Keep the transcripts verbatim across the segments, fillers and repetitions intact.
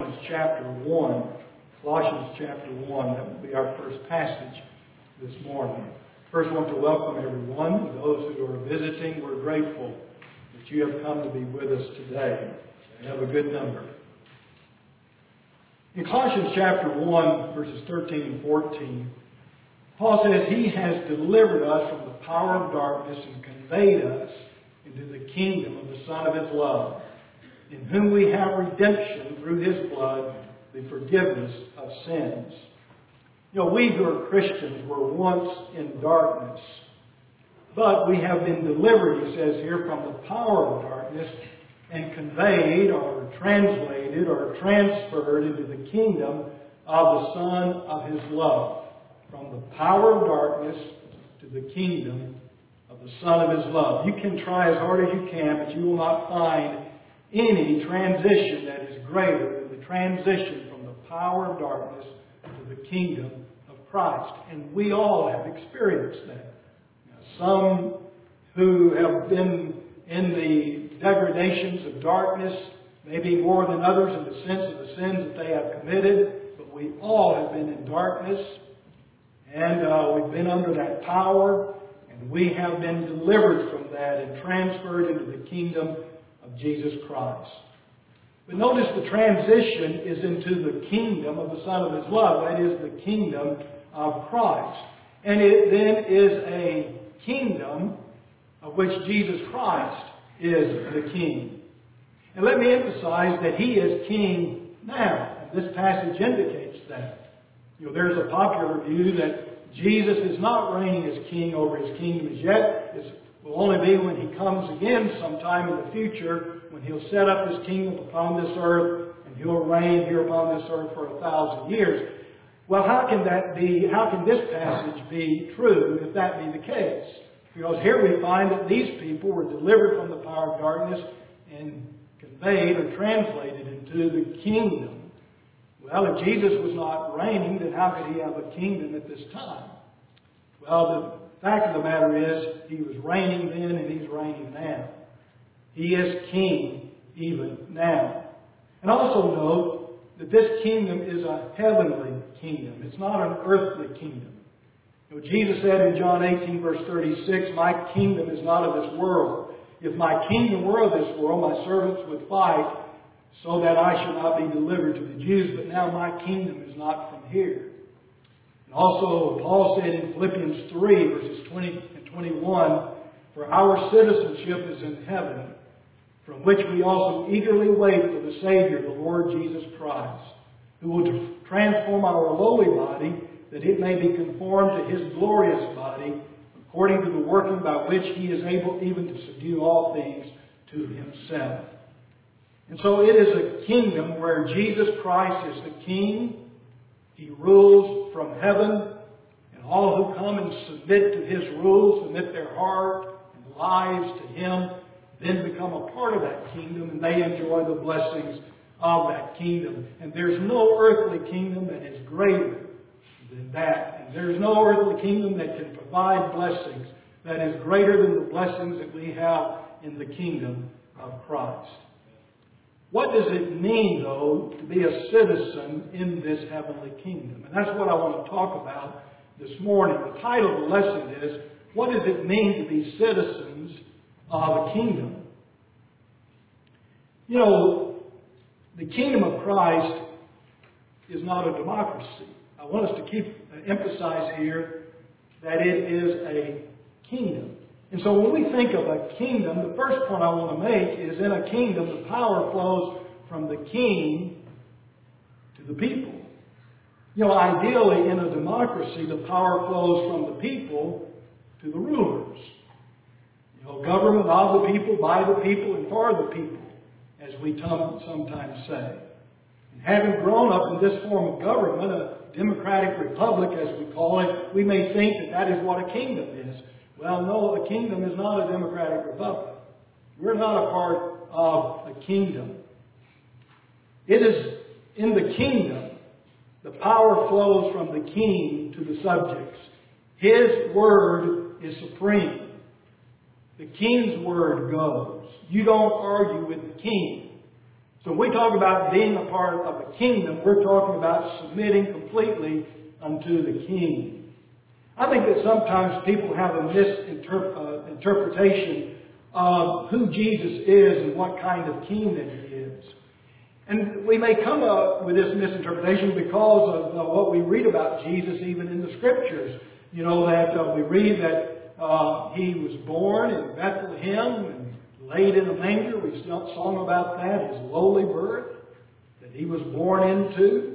chapter one. Colossians chapter one. That will be our first passage this morning. First, I want to welcome everyone. Those who are visiting, we're grateful that you have come to be with us today. You have a good number. In Colossians chapter one, verses thirteen and fourteen, Paul says, He has delivered us from the power of darkness and conveyed us into the kingdom of the Son of His love, in whom we have redemption through His blood, the forgiveness of sins. You know, we who are Christians were once in darkness, but we have been delivered, he says here, from the power of darkness and conveyed or translated or transferred into the kingdom of the Son of His love. From the power of darkness to the kingdom of the Son of His love. You can try as hard as you can, but you will not find any transition that is greater than the transition from the power of darkness to the kingdom of Christ. And we all have experienced that. Now, some who have been in the degradations of darkness, maybe more than others in the sense of the sins that they have committed, but we all have been in darkness. And uh, we've been under that power, and we have been delivered from that and transferred into the kingdom of Jesus Christ. But notice the transition is into the kingdom of the Son of His love. That is the kingdom of Christ. And it then is a kingdom of which Jesus Christ is the King. And let me emphasize that He is King now. And this passage indicates that. You know, there's a popular view that Jesus is not reigning as King over His kingdom as yet. It will only be when He comes again sometime in the future, when He'll set up His kingdom upon this earth, and He'll reign here upon this earth for a thousand years. Well, how can that be? How can this passage be true if that be the case? Because here we find that these people were delivered from the power of darkness and conveyed or translated into the kingdom. Well, if Jesus was not reigning, then how could He have a kingdom at this time? Well, the fact of the matter is, He was reigning then and He's reigning now. He is King even now. And also note that this kingdom is a heavenly kingdom. It's not an earthly kingdom. You know, Jesus said in John eighteen, verse thirty-six, My kingdom is not of this world. If my kingdom were of this world, my servants would fight, so that I should not be delivered to the Jews. But now my kingdom is not from here. And also, Paul said in Philippians three, verses twenty and twenty-one, For our citizenship is in heaven, from which we also eagerly wait for the Savior, the Lord Jesus Christ, who will transform our lowly body, that it may be conformed to His glorious body, according to the working by which He is able even to subdue all things to Himself. And so it is a kingdom where Jesus Christ is the King. He rules from heaven. And all who come and submit to His rules, submit their heart and lives to Him, then become a part of that kingdom and they enjoy the blessings of that kingdom. And there's no earthly kingdom that is greater than that. And there's no earthly kingdom that can provide blessings that is greater than the blessings that we have in the kingdom of Christ. What does it mean, though, to be a citizen in this heavenly kingdom? And that's what I want to talk about this morning. The title of the lesson is, What does it mean to be citizens of a kingdom? You know, the kingdom of Christ is not a democracy. I want us to keep emphasize here that it is a kingdom. And so when we think of a kingdom, the first point I want to make is in a kingdom, the power flows from the king to the people. You know, ideally in a democracy, the power flows from the people to the rulers. You know, government of the people, by the people, and for the people, as we sometimes say. And having grown up in this form of government, a democratic republic, as we call it, we may think that that is what a kingdom is. Well, no, a kingdom is not a democratic republic. We're not a part of a kingdom. It is in the kingdom, the power flows from the king to the subjects. His word is supreme. The king's word goes. You don't argue with the king. So when we talk about being a part of the kingdom, we're talking about submitting completely unto the King. I think that sometimes people have a misinterpretation of who Jesus is and what kind of king that He is. And we may come up with this misinterpretation because of uh, what we read about Jesus even in the Scriptures. You know, that uh, we read that uh, He was born in Bethlehem and laid in a manger. We sung about that, His lowly birth that He was born into.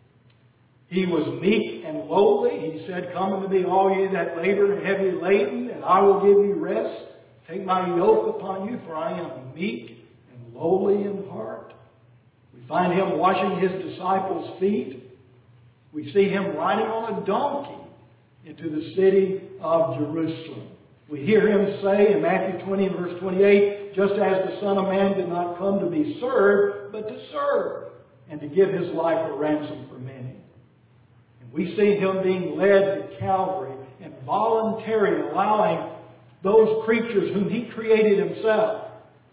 He was meek and lowly. He said, "Come unto me, all ye that labor and heavy laden, and I will give you rest. Take my yoke upon you, for I am meek and lowly in heart." We find Him washing His disciples' feet. We see Him riding on a donkey into the city of Jerusalem. We hear Him say in Matthew twenty and verse twenty-eight, "Just as the Son of Man did not come to be served, but to serve, and to give His life a ransom for many." And we see Him being led to Calvary and voluntarily allowing those creatures whom He created Himself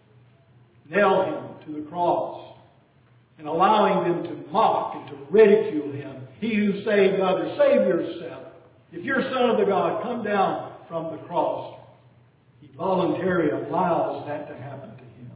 nail Him to the cross, and allowing them to mock and to ridicule Him. "He who saved others, save yourself. If you're Son of the God, come down from the cross." He voluntarily allows that to happen to Him.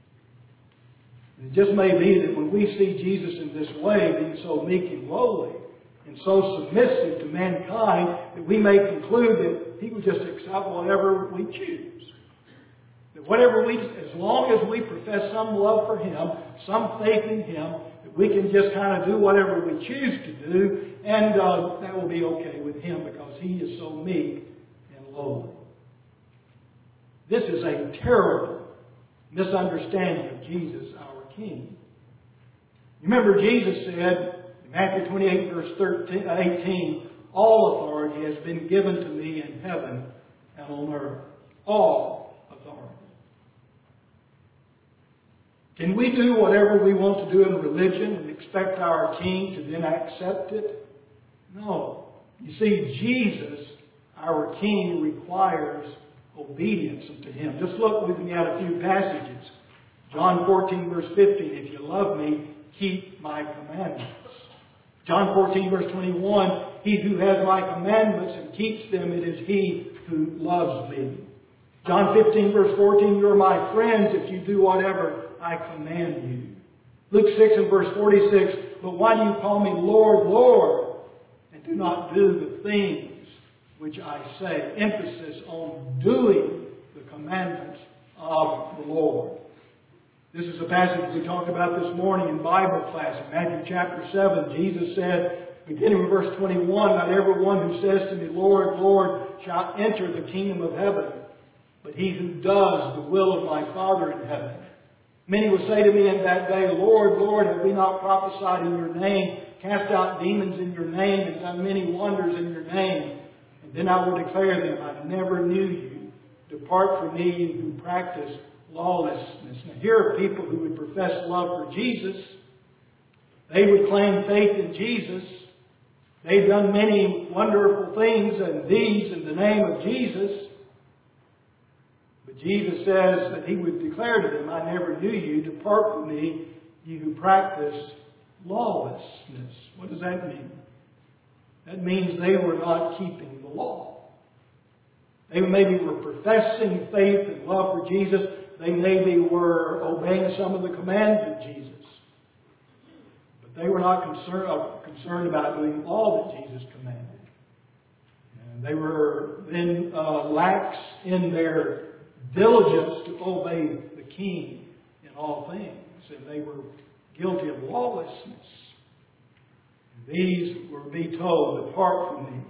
And it just may be that when we see Jesus in this way, being so meek and lowly, and so submissive to mankind, that we may conclude that He would just accept whatever we choose. That whatever we, as long as we profess some love for Him, some faith in Him, that we can just kind of do whatever we choose to do, and uh, that will be okay with Him because He is so meek and lowly. This is a terrible misunderstanding of Jesus, our King. Remember, Jesus said in Matthew twenty-eight, verse eighteen, "All authority has been given to me in heaven and on earth." All authority. Can we do whatever we want to do in religion and expect our King to then accept it? No. You see, Jesus, our King, requires obedience unto Him. Just look with me at a few passages. John fourteen, verse fifteen, "If you love me, keep my commandments." John fourteen, verse twenty-one, "He who has my commandments and keeps them, it is he who loves me." John fifteen, verse fourteen, "You are my friends if you do whatever I command you." Luke six and verse forty-six, "But why do you call me Lord, Lord, and do not do the things which I say?" Emphasis on doing the commandments of the Lord. This is a passage we talked about this morning in Bible class. In Matthew chapter seven, Jesus said, beginning with verse twenty-one, "Not everyone who says to me, Lord, Lord, shall enter the kingdom of heaven, but he who does the will of my Father in heaven. Many will say to me in that day, Lord, Lord, have we not prophesied in your name, cast out demons in your name, and done many wonders in your name? And then I will declare to them, I never knew you. Depart from me, you who practice lawlessness." Now here are people who would profess love for Jesus. They would claim faith in Jesus. They've done many wonderful things, and these in the name of Jesus. But Jesus says that He would declare to them, "I never knew you. Depart from me, you who practice lawlessness." What does that mean? That means they were not keeping the law. They maybe were professing faith and love for Jesus. They maybe were obeying some of the commands of Jesus. But they were not concerned, uh, concerned about doing all that Jesus commanded. And they were then uh, lax in their diligence to obey the King in all things. And they were guilty of lawlessness. And these were be told, "Depart from me."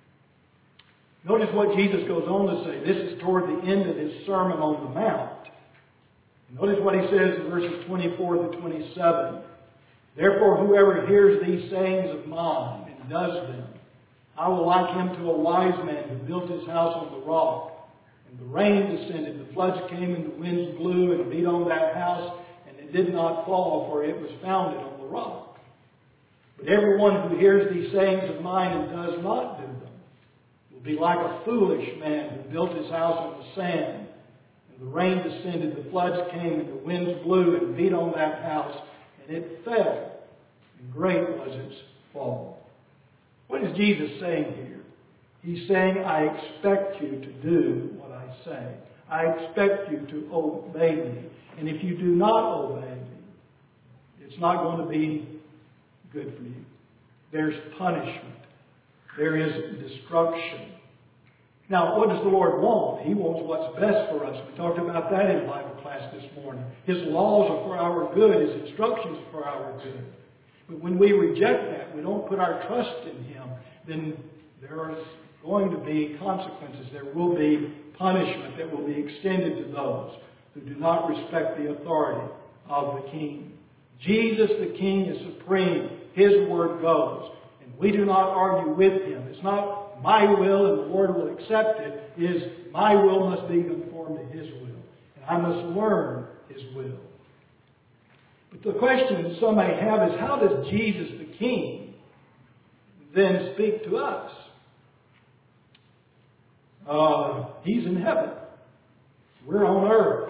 Notice what Jesus goes on to say. This is toward the end of His Sermon on the Mount. Notice what He says in verses twenty-four to twenty-seven. "Therefore, whoever hears these sayings of mine and does them, I will like him to a wise man who built his house on the rock. And the rain descended, the floods came, and the winds blew and beat on that house, and it did not fall, for it was founded on the rock. But everyone who hears these sayings of mine and does not do them will be like a foolish man who built his house on the sand. And And the rain descended, the floods came, and the winds blew and beat on that house, and it fell. And great was its fall. What is Jesus saying here? He's saying, I expect you to do what I say. I expect you to obey me. And if you do not obey me, it's not going to be good for you. There's punishment. There is destruction. Now, what does the Lord want? He wants what's best for us. We talked about that in Bible class this morning. His laws are for our good. His instructions are for our good. But when we reject that, we don't put our trust in Him, then there are going to be consequences. There will be punishment that will be extended to those who do not respect the authority of the King. Jesus the King is supreme. His word goes. And we do not argue with Him. It's not my will and the Lord will accept it. It is my will must be conformed to His will. And I must learn His will. But the question that some may have is, how does Jesus the King then speak to us? Uh, he's in heaven. We're on earth.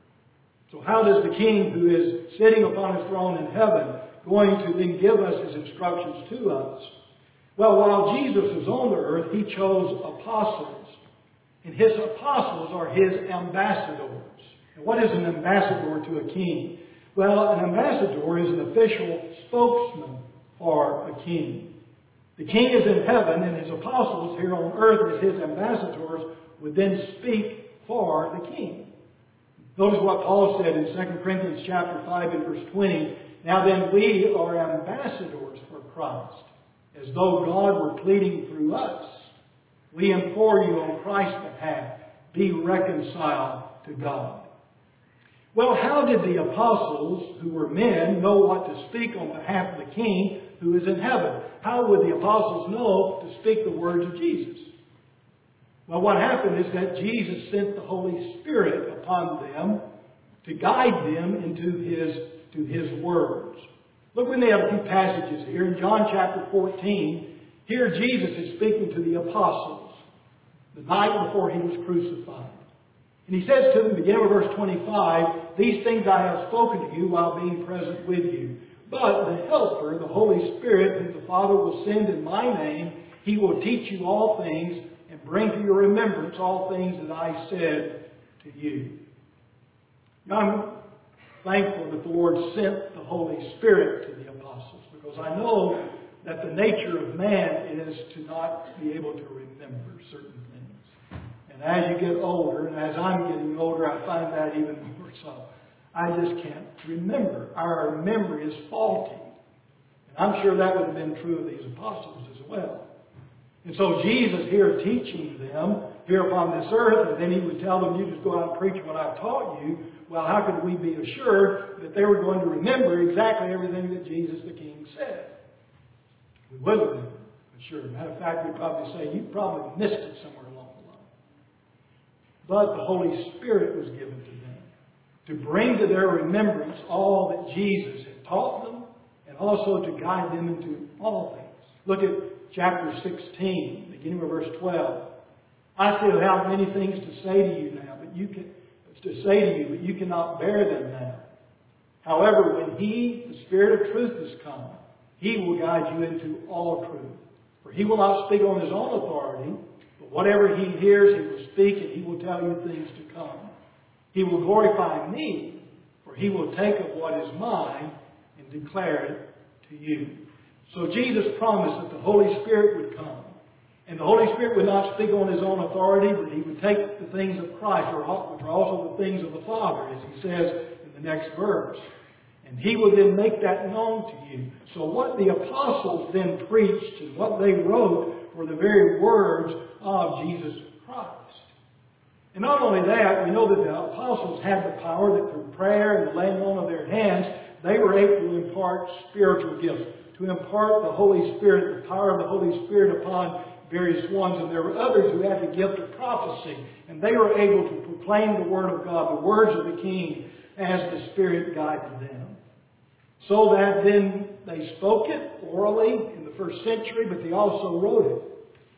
So how does the King who is sitting upon His throne in heaven going to then give us His instructions to us? Well, while Jesus was on the earth, He chose apostles. And His apostles are His ambassadors. And what is an ambassador to a king? Well, an ambassador is an official spokesman for a king. The king is in heaven, and His apostles here on earth as His ambassadors would then speak for the king. Notice what Paul said in Second Corinthians chapter five and verse twenty. Now then, we are ambassadors for Christ, as though God were pleading through us. We implore you on Christ's behalf, be reconciled to God. Well, how did the apostles, who were men, know what to speak on behalf of the King who is in heaven? How would the apostles know to speak the words of Jesus? Well, what happened is that Jesus sent the Holy Spirit upon them to guide them into His, to His words. Look, we have a few passages here. In John chapter fourteen, here Jesus is speaking to the apostles the night before He was crucified. And He says to them, beginning with verse twenty-five, these things I have spoken to you while being present with you. But the Helper, the Holy Spirit, whom the Father will send in my name, He will teach you all things and bring to your remembrance all things that I said to you. Now, I'm thankful that the Lord sent the Holy Spirit to the apostles, because I know that the nature of man is to not be able to remember certain things. And as you get older, and as I'm getting older, I find that even more so. I just can't remember. Our memory is faulty. And I'm sure that would have been true of these apostles as well. And so Jesus here teaching them here upon this earth, and then He would tell them, you just go out and preach what I've taught you. Well, how could we be assured that they were going to remember exactly everything that Jesus the King said? We wouldn't have been assured. Matter of fact, we'd probably say, you probably missed it somewhere along the line. But the Holy Spirit was given to them to bring to their remembrance all that Jesus had taught them, and also to guide them into all things. Look at chapter sixteen, beginning with verse twelve. I still have many things to say to you now, but you can to say to you, but you cannot bear them now. However, when He, the Spirit of truth, is come, He will guide you into all truth. For He will not speak on His own authority, but whatever He hears, He will speak, and He will tell you things to come. He will glorify me, for He will take of what is mine and declare it to you. So Jesus promised that the Holy Spirit would come. And the Holy Spirit would not speak on His own authority, but He would take the things of Christ, which are also the things of the Father, as He says in the next verse. And He would then make that known to you. So what the apostles then preached and what they wrote were the very words of Jesus Christ. And not only that, we know that the apostles had the power that through prayer and the laying on of their hands, they were able to impart spiritual gifts, to impart the Holy Spirit, the power of the Holy Spirit upon various ones. And there were others who had the gift of prophecy, and they were able to proclaim the Word of God, the words of the King, as the Spirit guided them. So that then they spoke it orally in the first century, but they also wrote it.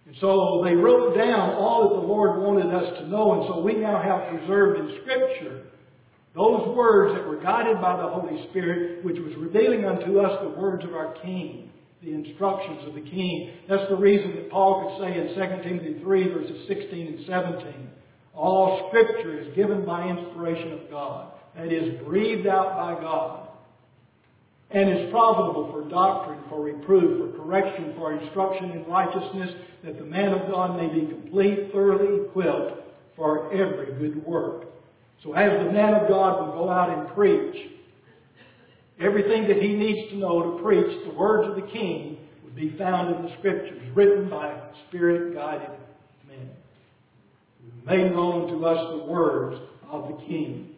And so they wrote down all that the Lord wanted us to know, and so we now have preserved in Scripture those words that were guided by the Holy Spirit, which was revealing unto us the words of our King, the instructions of the King. That's the reason that Paul could say in Second Timothy three, verses sixteen and seventeen, all Scripture is given by inspiration of God, that is, breathed out by God, and is profitable for doctrine, for reproof, for correction, for instruction in righteousness, that the man of God may be complete, thoroughly equipped for every good work. So as the man of God will go out and preach, everything that he needs to know to preach the words of the King would be found in the Scriptures, written by Spirit-guided men. Made known to us the words of the King.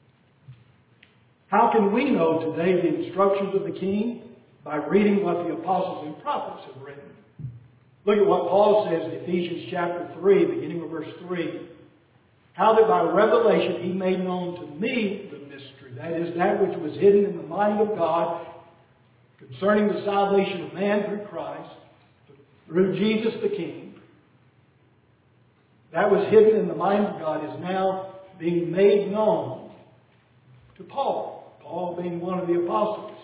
How can we know today the instructions of the King? By reading what the apostles and prophets have written. Look at what Paul says in Ephesians chapter three, beginning with verse three. How that by revelation he made known to me the mystery, that is, that which was hidden in the mind of God concerning the salvation of man through Christ, through Jesus the King. That was hidden in the mind of God is now being made known to Paul. Paul being one of the apostles.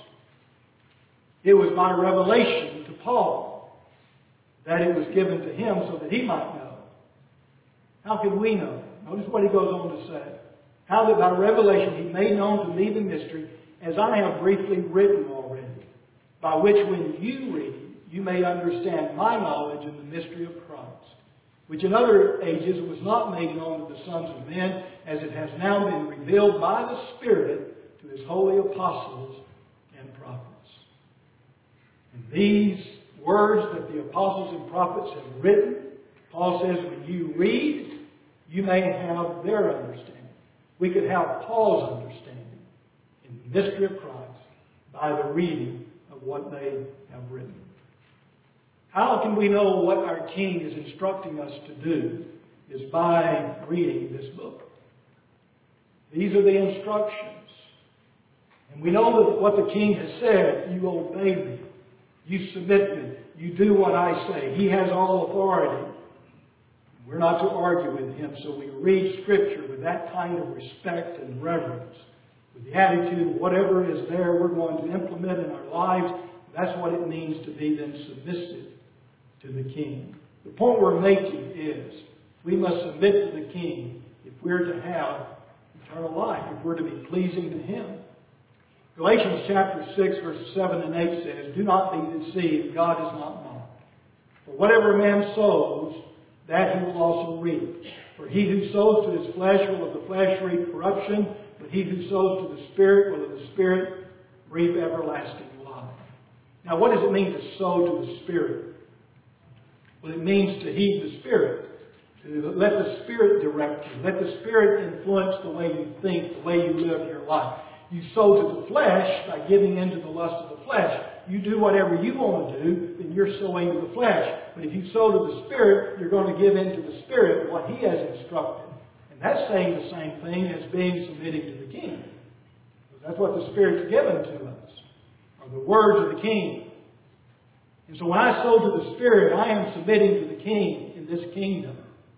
It was by revelation to Paul that it was given to him so that he might know. How can we know? Notice what he goes on to say. How that by revelation he made known to me the mystery, as I have briefly written already, by which when you read, you may understand my knowledge in the mystery of Christ, which in other ages was not made known to the sons of men, as it has now been revealed by the Spirit to His holy apostles and prophets. And these words that the apostles and prophets have written, Paul says, when you read, you may have their understanding. We could have Paul's understanding in the mystery of Christ by the reading of what they have written. How can we know what our King is instructing us to do? Is by reading this book. These are the instructions. And we know that what the King has said, you obey me, you submit me, you do what I say. He has all authority. We're not to argue with Him, so we read Scripture with that kind of respect and reverence, with the attitude, whatever is there, we're going to implement in our lives. That's what it means to be then submissive to the King. The point we're making is we must submit to the King if we're to have eternal life, if we're to be pleasing to Him. Galatians chapter six, verses seven and eight says, do not be deceived, God is not mocked. For whatever a man sows, that he will also reap. For he who sows to his flesh will of the flesh reap corruption, but he who sows to the Spirit will of the Spirit reap everlasting life. Now, what does it mean to sow to the Spirit? Well, it means to heed the Spirit. To let the Spirit direct you. Let the Spirit influence the way you think, the way you live your life. You sow to the flesh by giving into the lust of the flesh. You do whatever you want to do, then you're sowing to the flesh. But if you sow to the Spirit, you're going to give into the Spirit what He has instructed. And that's saying the same thing as being submitting to the King. That's what the Spirit's given to us, are the words of the King. And so when I sow to the Spirit, I am submitting to the King in this kingdom.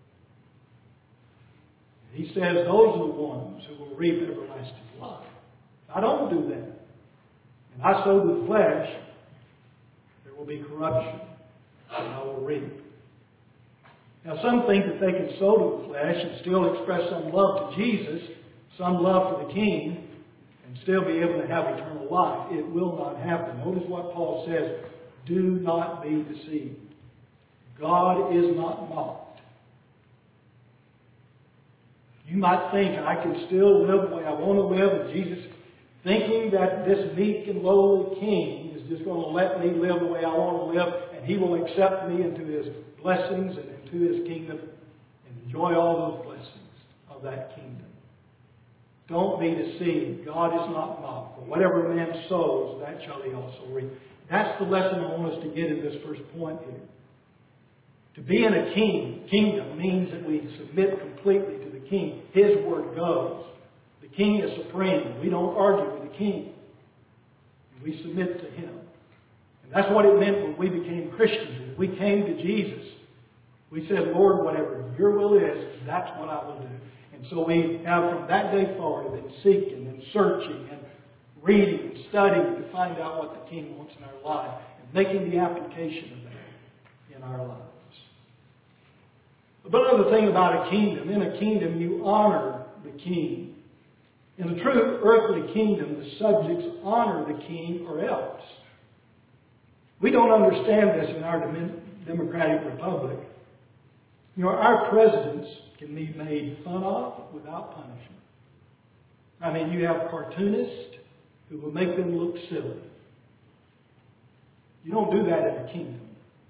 He says those are the ones who will reap everlasting life. I don't do that. And I sow to the flesh, there will be corruption, and I will reap. Now some think that they can sow to the flesh and still express some love to Jesus, some love for the King, and still be able to have eternal life. It will not happen. Notice what Paul says. Do not be deceived. God is not mocked. You might think I can still live the way I want to live, and Jesus, thinking that this meek and lowly King is just going to let me live the way I want to live, and He will accept me into His blessings and into His kingdom and enjoy all those blessings of that kingdom. Don't be deceived. God is not mocked. For whatever a man sows, that shall he also reap. That's the lesson I want us to get in this first point here. To be in a king, kingdom means that we submit completely to the King. His word goes. The King is supreme. We don't argue with the King. We submit to Him. And that's what it meant when we became Christians. When we came to Jesus, We said, Lord, whatever your will is, that's what I will do. And so we have from that day forward been seeking and searching and reading and studying to find out what the King wants in our life and making the application of that in our lives. But another thing about a kingdom, in a kingdom you honor the king. In a true earthly kingdom, the subjects honor the king or else. We don't understand this in our democratic republic. You know, our presidents can be made fun of without punishment. I mean, you have cartoonists who will make them look silly. You don't do that in a kingdom.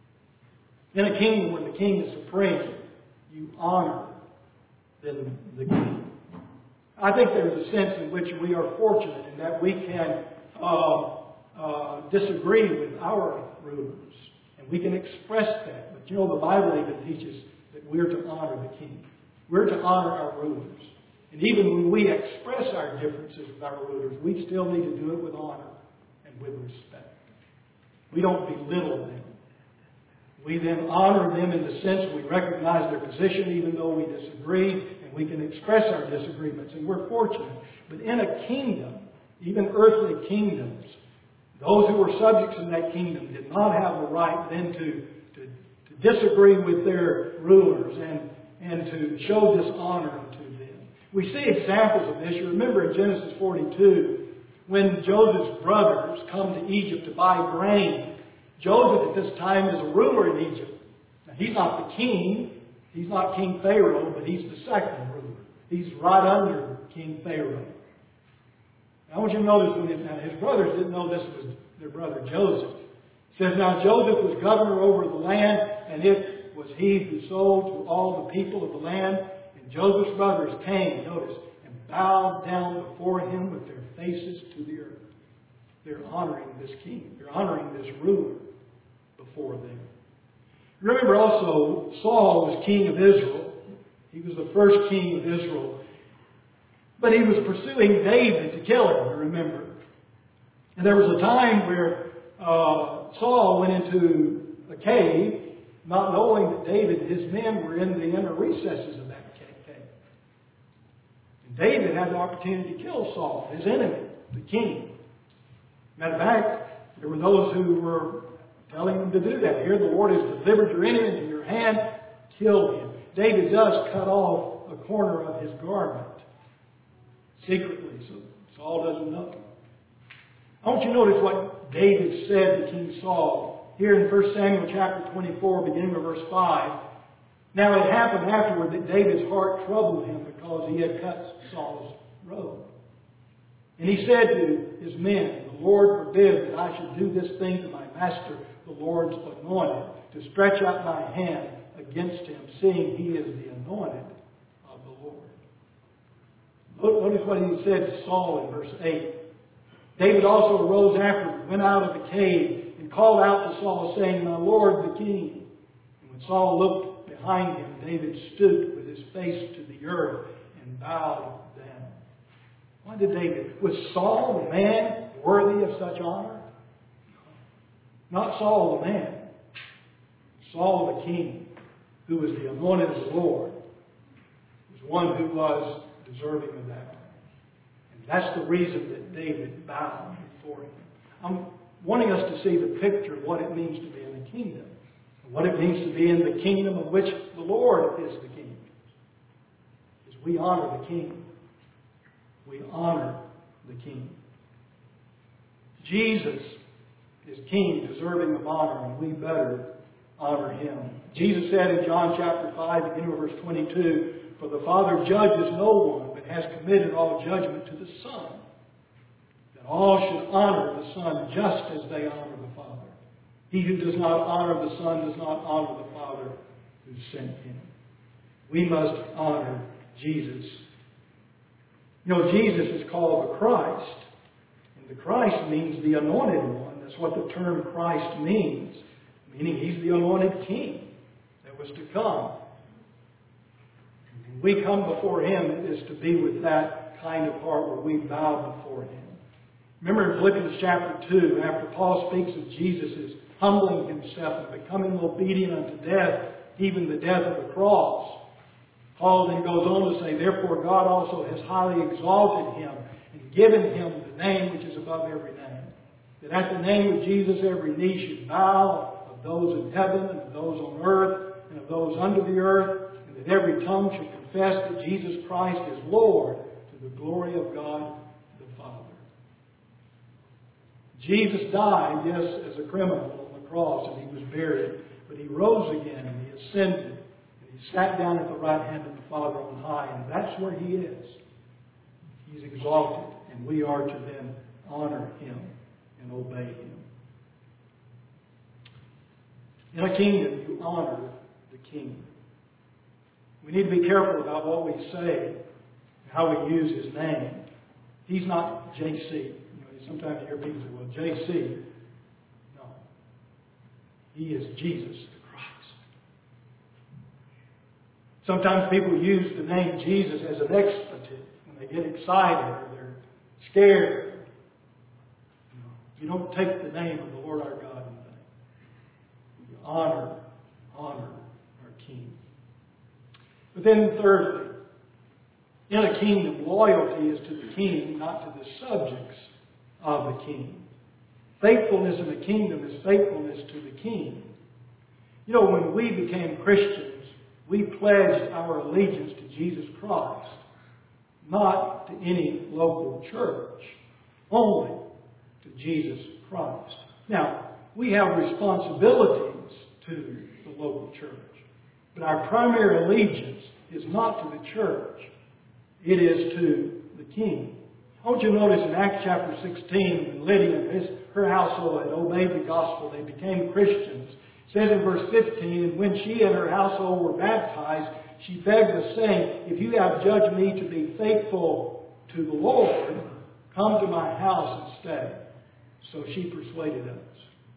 In a kingdom where the king is supreme, you honor the, the king. I think there's a sense in which we are fortunate in that we can uh, uh, disagree with our rulers. And we can express that. But you know, the Bible even teaches that we're to honor the king. We're to honor our rulers. And even when we express our differences with our rulers, we still need to do it with honor and with respect. We don't belittle them. We then honor them in the sense we recognize their position even though we disagree, and we can express our disagreements, and we're fortunate. But in a kingdom, even earthly kingdoms, those who were subjects in that kingdom did not have the right then to, to, to disagree with their rulers and, and to show dishonor to them. We see examples of this. You remember in Genesis forty-two, when Joseph's brothers come to Egypt to buy grain. Joseph at this time is a ruler in Egypt. Now, he's not the king. He's not King Pharaoh, but he's the second ruler. He's right under King Pharaoh. Now, I want you to notice when his, now, his brothers didn't know this was their brother Joseph. It says, now Joseph was governor over the land, and it was he who sold to all the people of the land. And Joseph's brothers came, notice, and bowed down before him with their faces to the earth. They're honoring this king. They're honoring this ruler before them. Remember also, Saul was king of Israel. He was the first king of Israel. But he was pursuing David to kill him, remember. And there was a time where uh, Saul went into a cave, not knowing that David and his men were in the inner recesses of that cave. And David had the opportunity to kill Saul, his enemy, the king. Matter of fact, there were those who were telling him to do that. Here the Lord has delivered your enemy into your hand. Kill him. David does cut off a corner of his garment secretly, so Saul doesn't know. I want you to notice what David said to King Saul. Here in First Samuel chapter twenty-four, beginning with verse five. Now it happened afterward that David's heart troubled him because he had cut Saul's robe. And he said to his men, the Lord forbid that I should do this thing to my master, the Lord's anointed, to stretch out my hand against him, seeing he is the anointed of the Lord. Notice what he said to Saul in verse eight. David also arose after, went out of the cave, and called out to Saul, saying, my Lord the king. And when Saul looked behind him, David stood with his face to the earth and bowed down. Why did David? Was Saul the man worthy of such honor? Not Saul the man. Saul the king, who was the anointed of the Lord, was one who was deserving of that. And that's the reason that David bowed before him. I'm wanting us to see the picture of what it means to be in the kingdom. And what it means to be in the kingdom of which the Lord is the king. As we honor the king. We honor the king. Jesus is king, deserving of honor, and we better honor him. Jesus said in John chapter five, beginning with verse twenty-two, for the Father judges no one, but has committed all judgment to the Son, that all should honor the Son just as they honor the Father. He who does not honor the Son does not honor the Father who sent him. We must honor Jesus. You know, Jesus is called the Christ. And the Christ means the anointed one. That's what the term Christ means. Meaning he's the anointed king that was to come. When we come before him, it is to be with that kind of heart where we bow before him. Remember in Philippians chapter two, after Paul speaks of Jesus as humbling himself and becoming obedient unto death, even the death of the cross. Paul then goes on to say, therefore God also has highly exalted him and given him the name which is above every name. That at the name of Jesus every knee should bow, of those in heaven and of those on earth and of those under the earth, and that every tongue should confess that Jesus Christ is Lord, to the glory of God the Father. Jesus died, yes, as a criminal on the cross, and he was buried, but he rose again and he ascended. He sat down at the right hand of the Father on high, and that's where he is. He's exalted, and we are to then honor him and obey him. In a kingdom, you honor the king. We need to be careful about what we say and how we use his name. He's not J C. You know, sometimes you hear people say, well, J C. No. He is Jesus the Christ. Sometimes people use the name Jesus as an expletive when they get excited or they're scared. You know, you don't take the name of the Lord our God in vain. You honor, honor our King. But then thirdly, in a kingdom, loyalty is to the king, not to the subjects of the king. Faithfulness in the kingdom is faithfulness to the king. You know, when we became Christians, we pledged our allegiance to Jesus Christ, not to any local church, only to Jesus Christ. Now, we have responsibilities to the local church, but our primary allegiance is not to the church. It is to the king. I want you to notice in Acts chapter sixteen, when Lydia and his, her household had obeyed the gospel, they became Christians. It says in verse fifteen, and when she and her household were baptized, she begged us, saying, if you have judged me to be faithful to the Lord, come to my house and stay. So she persuaded us.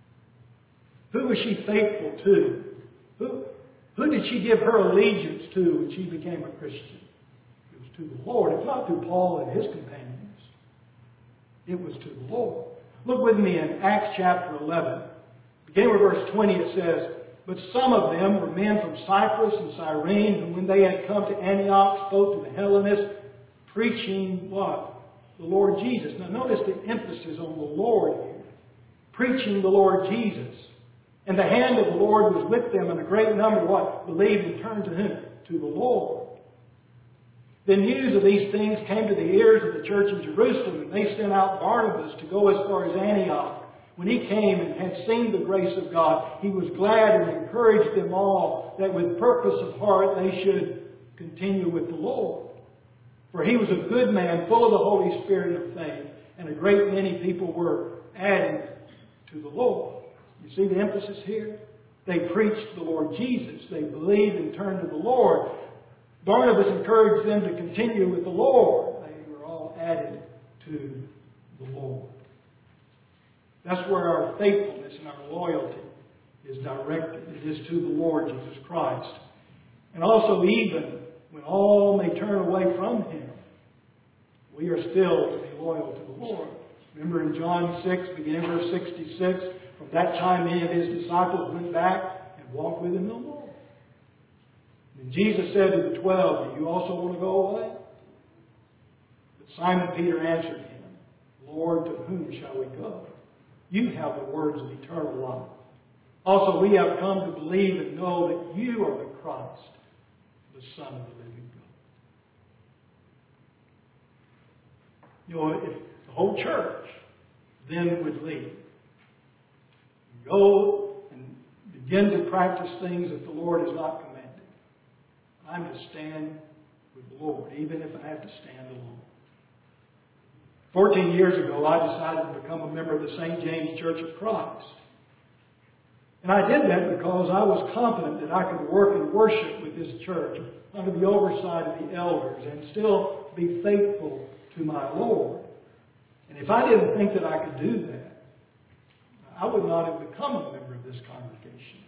Who was she faithful to? Who, who did she give her allegiance to when she became a Christian? It was to the Lord. It's not to Paul and his companions. It was to the Lord. Look with me in Acts chapter eleven. Beginning with verse twenty, it says, but some of them were men from Cyprus and Cyrene, and when they had come to Antioch, spoke to the Hellenists, preaching what? The Lord Jesus. Now notice the emphasis on the Lord here. Preaching the Lord Jesus. And the hand of the Lord was with them, and a great number what? Believed and turned to whom? To the Lord. The news of these things came to the ears of the church in Jerusalem, and they sent out Barnabas to go as far as Antioch. When he came and had seen the grace of God, he was glad and encouraged them all that with purpose of heart they should continue with the Lord. For he was a good man, full of the Holy Spirit and of faith, and a great many people were added to the Lord. You see the emphasis here? They preached the Lord Jesus. They believed and turned to the Lord. Barnabas encouraged them to continue with the Lord. They were all added to the Lord. That's where our faithfulness and our loyalty is directed. It is to the Lord Jesus Christ. And also, even when all may turn away from Him, we are still to be loyal to the Lord. Remember in John six, beginning verse sixty-six, from that time many of His disciples went back and walked with Him no more. And Jesus said to the twelve, do you also want to go away? But Simon Peter answered Him, Lord, to whom shall we go? You have the words of eternal life. Also, we have come to believe and know that you are the Christ, the Son of the living God. You know, if the whole church then would leave, go and begin to practice things that the Lord has not commanded, I'm to stand with the Lord, even if I have to stand alone. Fourteen years ago, I decided to become a member of the Saint James Church of Christ. And I did that because I was confident that I could work and worship with this church under the oversight of the elders and still be faithful to my Lord. And if I didn't think that I could do that, I would not have become a member of this congregation.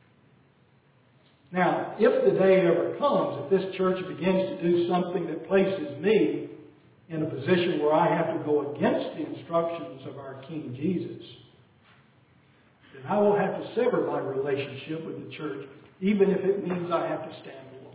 Now, if the day ever comes, if this church begins to do something that places me in a position where I have to go against the instructions of our King Jesus, then I will have to sever my relationship with the church, even if it means I have to stand alone.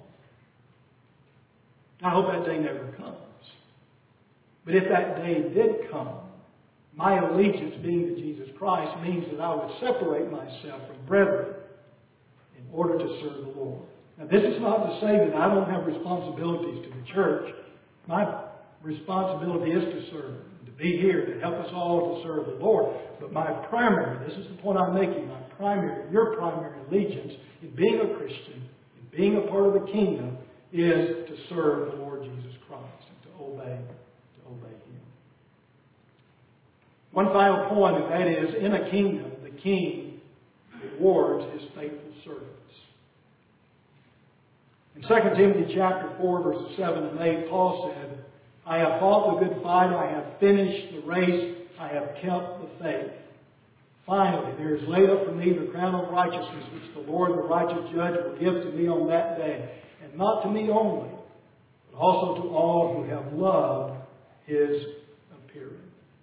I hope that day never comes. But if that day did come, my allegiance being to Jesus Christ means that I would separate myself from brethren in order to serve the Lord. Now, this is not to say that I don't have responsibilities to the church. My responsibility is to serve, to be here, to help us all to serve the Lord. But my primary, this is the point I'm making, my primary, your primary allegiance in being a Christian, in being a part of the kingdom, is to serve the Lord Jesus Christ and to obey, to obey Him. One final point, and that is, in a kingdom, the king rewards his faithful servants. In Second Timothy chapter four, verses seven and eight, Paul said, I have fought the good fight, I have finished the race, I have kept the faith. Finally, there is laid up for me the crown of righteousness, which the Lord, the righteous judge, will give to me on that day. And not to me only, but also to all who have loved His appearing.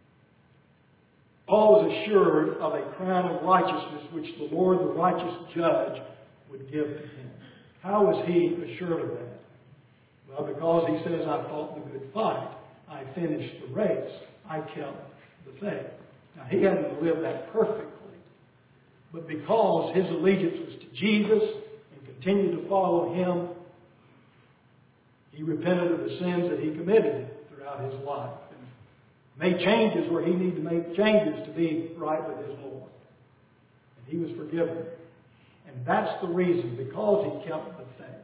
Paul was assured of a crown of righteousness which the Lord, the righteous judge, would give to him. How was he assured of that? Well, because he says, I fought the good fight. I finished the race. I kept the faith. Now, he hadn't lived that perfectly. But because his allegiance was to Jesus and continued to follow Him, he repented of the sins that he committed throughout his life. Made changes where he needed to make changes to be right with his Lord. And he was forgiven. And that's the reason, because he kept the faith.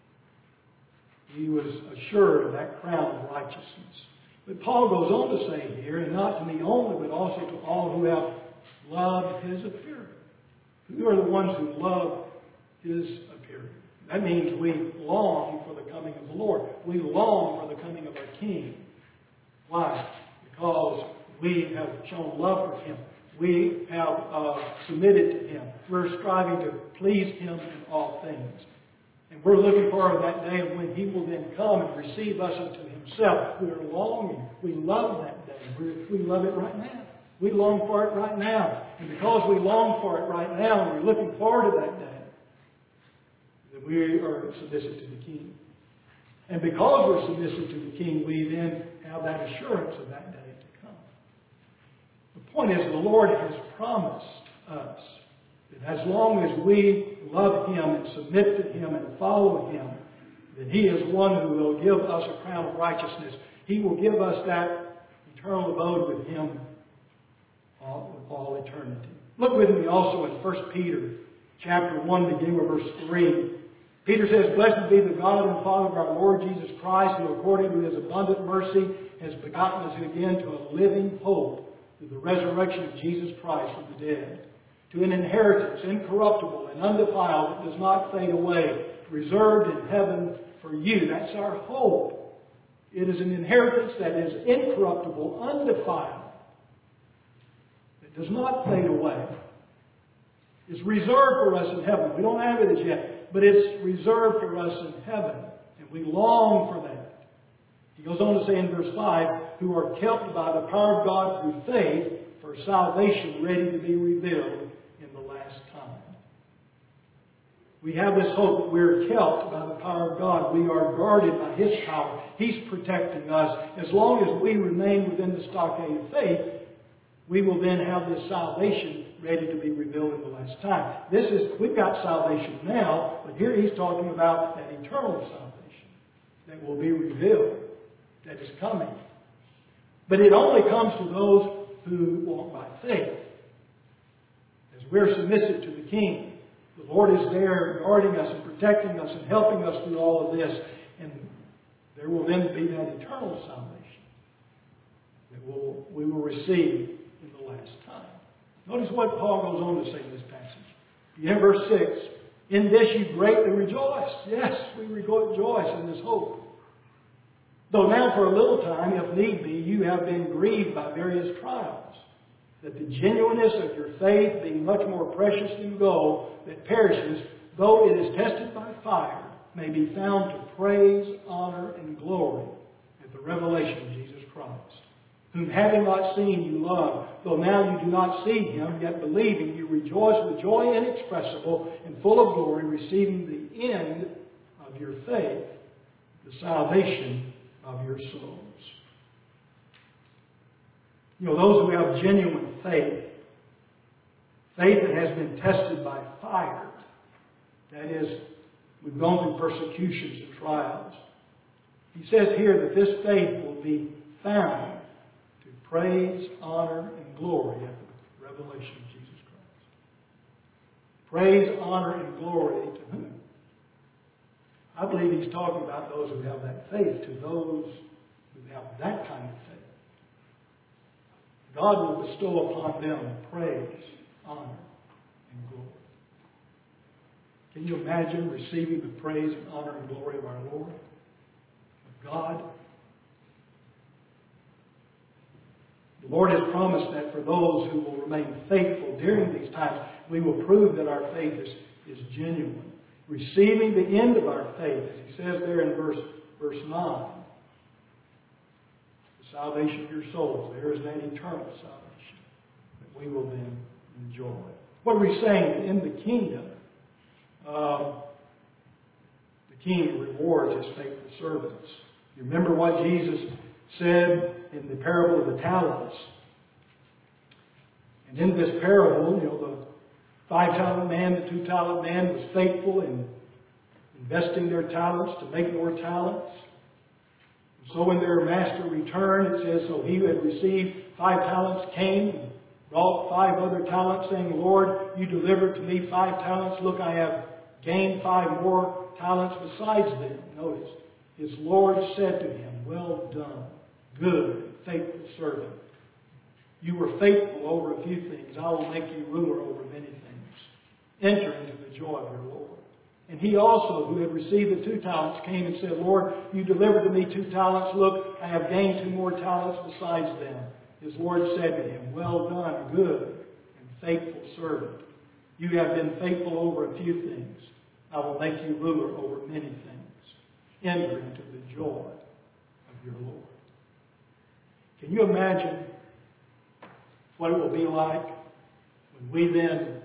He was assured of that crown of righteousness. But Paul goes on to say here, and not to me only, but also to all who have loved His appearing. Who are the ones who love His appearing? That means we long for the coming of the Lord. We long for the coming of our King. Why? Because we have shown love for Him. We have uh, submitted to Him. We're striving to please Him in all things. And we're looking forward to that day when He will then come and receive us unto Himself. We are longing. We love that day. We're, we love it right now. We long for it right now. And because we long for it right now and we're looking forward to that day, then we are submissive to the King. And because we're submissive to the King, we then have that assurance of that day to come. The point is, the Lord has promised us that as long as we love Him and submit to Him and follow Him, that He is one who will give us a crown of righteousness. He will give us that eternal abode with Him all, with all eternity. Look with me also in First Peter chapter one, beginning with verse three. Peter says, Blessed be the God and Father of our Lord Jesus Christ, who according to His abundant mercy has begotten us again to a living hope through the resurrection of Jesus Christ from the dead, to an inheritance incorruptible and undefiled that does not fade away, reserved in heaven for you. That's our hope. It is an inheritance that is incorruptible, undefiled, that does not fade away. It's reserved for us in heaven. We don't have it as yet, but it's reserved for us in heaven, and we long for that. He goes on to say in verse five, who are kept by the power of God through faith for salvation ready to be revealed in the last time. We have this hope that we're kept by the power of God. We are guarded by His power. He's protecting us. As long as we remain within the stockade of faith, we will then have this salvation ready to be revealed in the last time. This is, we've got salvation now, but here he's talking about that eternal salvation that will be revealed, that is coming. But it only comes to those who walk by faith. As we're submissive to the King, the Lord is there guarding us and protecting us and helping us through all of this. And there will then be that eternal salvation that we'll, we will receive in the last time. Notice what Paul goes on to say in this passage. In verse six, in this you greatly rejoice. Yes, we rejoice in this hope. Though now for a little time, if need be, you have been grieved by various trials, that the genuineness of your faith, being much more precious than gold that perishes, though it is tested by fire, may be found to praise, honor, and glory at the revelation of Jesus Christ, whom having not seen you love, though now you do not see Him, yet believing you you rejoice with joy inexpressible and full of glory, receiving the end of your faith, the salvation of your souls. You know, those who have genuine faith, faith that has been tested by fire, that is, we've gone through persecutions and trials. He says here that this faith will be found to praise, honor, and glory at the revelation of Jesus Christ. Praise, honor, and glory to whom? I believe he's talking about those who have that faith, to those who have that kind of faith. God will bestow upon them praise, honor, and glory. Can you imagine receiving the praise and honor and glory of our Lord? Of God? The Lord has promised that for those who will remain faithful during these times, we will prove that our faith is, is genuine. Receiving the end of our faith, as he says there in verse, verse nine. The salvation of your souls. There is that eternal salvation that we will then enjoy. What are we saying? In the kingdom, uh, the king rewards his faithful servants. You remember what Jesus said in the parable of the talents. And in this parable, you know, the five-talent man, the two-talent man was faithful in investing their talents to make more talents. And so when their master returned, it says, so he who had received five talents came and brought five other talents, saying, Lord, you delivered to me five talents. Look, I have gained five more talents besides them. Notice, his Lord said to him, well done, good and faithful servant. You were faithful over a few things. I will make you ruler over many things. Enter into the joy of your Lord. And he also, who had received the two talents, came and said, Lord, you delivered to me two talents. Look, I have gained two more talents besides them. His Lord said to him, well done, good and faithful servant. You have been faithful over a few things. I will make you ruler over many things. Enter into the joy of your Lord. Can you imagine what it will be like when we then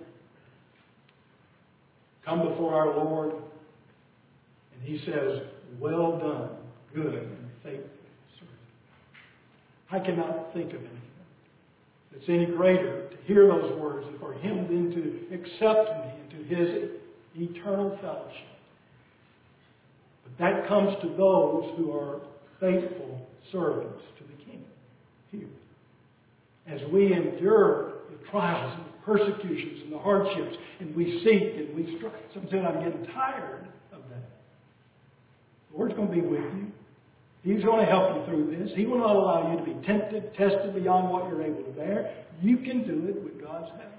come before our Lord and he says, well done, good and faithful servant. I cannot think of anything that's any greater to hear those words and for him then to accept me into his eternal fellowship. But that comes to those who are faithful servants to the King here. As we endure the trials and the persecutions and the hardships, and we seek and we strive. Some say, I'm getting tired of that. The Lord's going to be with you. He's going to help you through this. He will not allow you to be tempted, tested beyond what you're able to bear. You can do it with God's help.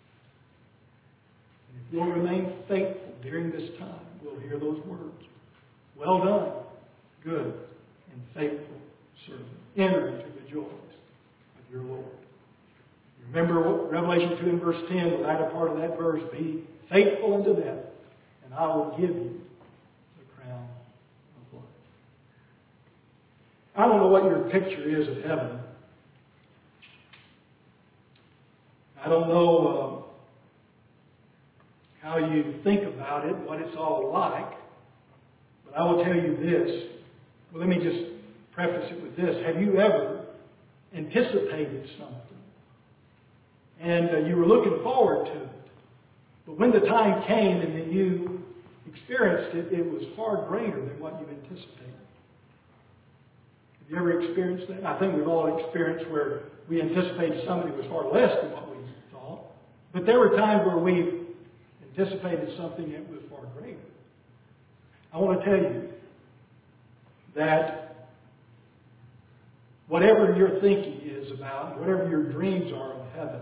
And if you'll remain faithful during this time, we'll hear those words. Well done, good and faithful servant. Enter into the joys of your Lord. Remember Revelation two and verse ten, the latter part of that verse, be faithful unto death, and I will give you the crown of life. I don't know what your picture is of heaven. I don't know uh, how you think about it, what it's all like. But I will tell you this. Well, let me just preface it with this. Have you ever anticipated something? And uh, you were looking forward to it. But when the time came and then you experienced it, it was far greater than what you anticipated. Have you ever experienced that? I think we've all experienced where we anticipated something was far less than what we thought. But there were times where we anticipated something that was far greater. I want to tell you that whatever your thinking is about, whatever your dreams are of heaven,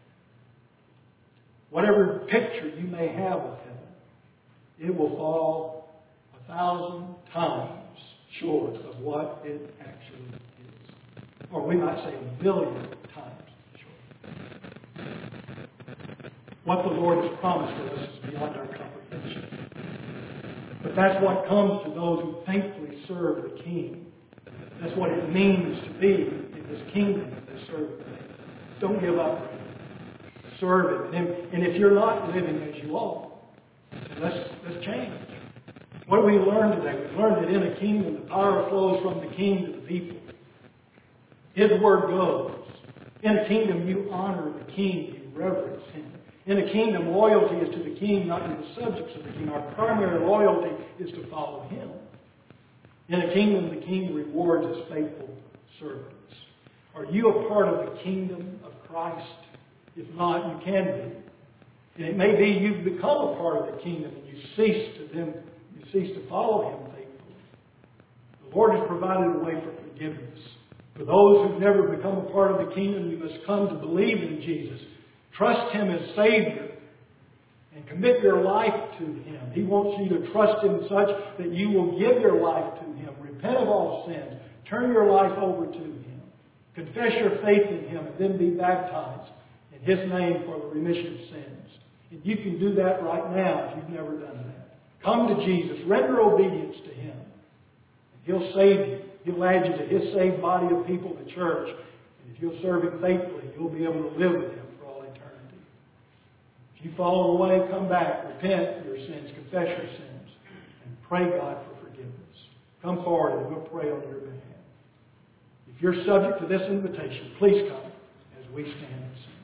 whatever picture you may have of heaven, it will fall a thousand times short of what it actually is. Or we might say a million times short. What the Lord has promised us is beyond our comprehension. But that's what comes to those who faithfully serve the King. That's what it means to be in His kingdom and to serve the King. Don't give up. serve Him. And, and if you're not living as you ought, let's, let's change. What do we learn today? We learned that in a kingdom, the power flows from the king to the people. His word goes. In a kingdom, you honor the king, you reverence him. In a kingdom, loyalty is to the king, not to the subjects of the king. Our primary loyalty is to follow him. In a kingdom, the king rewards his faithful servants. Are you a part of the kingdom of Christ? If not, you can be. And it may be you've become a part of the kingdom and you cease to them, you cease to follow him faithfully. The Lord has provided a way for forgiveness. For those who've never become a part of the kingdom, you must come to believe in Jesus. Trust him as Savior and commit your life to him. He wants you to trust him such that you will give your life to him. Repent of all sins. Turn your life over to him. Confess your faith in him and then be baptized in his name for the remission of sins. And you can do that right now if you've never done that. Come to Jesus. Render obedience to him. And he'll save you. He'll add you to his saved body of people, the church. And if you'll serve him faithfully, you'll be able to live with him for all eternity. If you fall away, come back, repent of your sins, confess your sins, and pray God for forgiveness. Come forward and we'll pray on your behalf. If you're subject to this invitation, please come as we stand and sing.